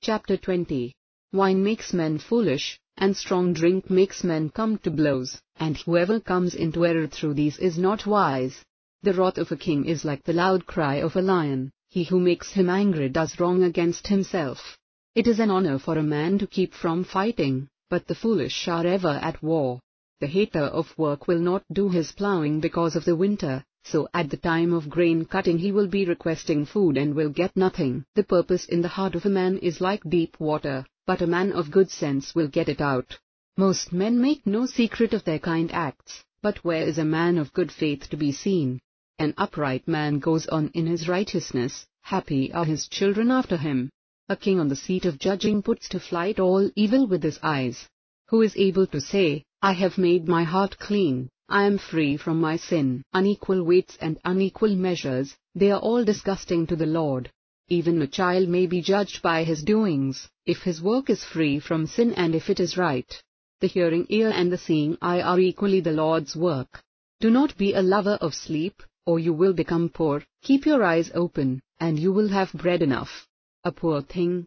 Chapter 20. Wine makes men foolish, and strong drink makes men come to blows, and whoever comes into error through these is not wise. The wrath of a king is like the loud cry of a lion, he who makes him angry does wrong against himself. It is an honor for a man to keep from fighting, but the foolish are ever at war. The hater of work will not do his plowing because of the winter, so at the time of grain cutting he will be requesting food and will get nothing. The purpose in the heart of a man is like deep water, but a man of good sense will get it out. Most men make no secret of their kind acts, but where is a man of good faith to be seen? An upright man goes on in his righteousness, happy are his children after him. A king on the seat of judging puts to flight all evil with his eyes. Who is able to say, I have made my heart clean, I am free from my sin? Unequal weights and unequal measures, they are all disgusting to the Lord. Even a child may be judged by his doings, if his work is free from sin and if it is right. The hearing ear and the seeing eye are equally the Lord's work. Do not be a lover of sleep, or you will become poor. Keep your eyes open, and you will have bread enough. A poor thing,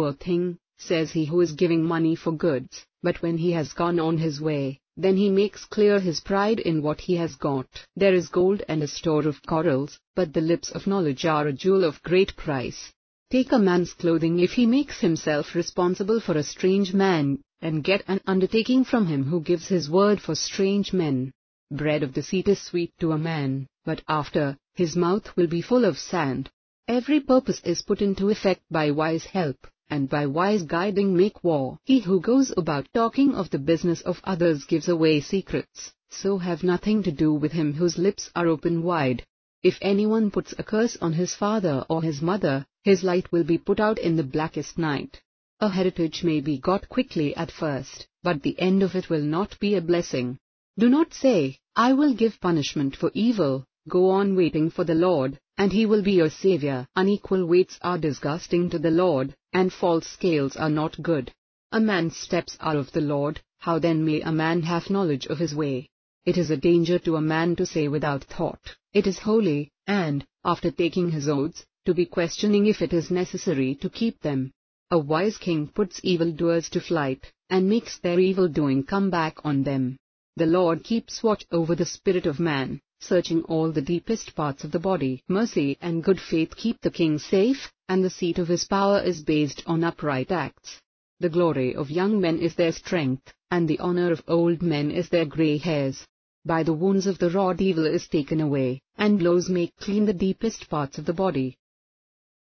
says he who is giving money for goods, but when he has gone on his way, then he makes clear his pride in what he has got. There is gold and a store of corals, but the lips of knowledge are a jewel of great price. Take a man's clothing if he makes himself responsible for a strange man, and get an undertaking from him who gives his word for strange men. Bread of deceit is sweet to a man, but after, his mouth will be full of sand. Every purpose is put into effect by wise help, and by wise guiding make war. He who goes about talking of the business of others gives away secrets, so have nothing to do with him whose lips are open wide. If anyone puts a curse on his father or his mother, his light will be put out in the blackest night. A heritage may be got quickly at first, but the end of it will not be a blessing. Do not say, I will give punishment for evil. Go on waiting for the Lord, and he will be your savior. Unequal weights are disgusting to the Lord, and false scales are not good. A man's steps are of the Lord, how then may a man have knowledge of his way? It is a danger to a man to say without thought, it is holy, and, after taking his oaths, to be questioning if it is necessary to keep them. A wise king puts evildoers to flight, and makes their evil doing come back on them. The Lord keeps watch over the spirit of man, searching all the deepest parts of the body. Mercy and good faith keep the king safe, and the seat of his power is based on upright acts. The glory of young men is their strength, and the honor of old men is their grey hairs. By the wounds of the rod evil is taken away, and blows make clean the deepest parts of the body.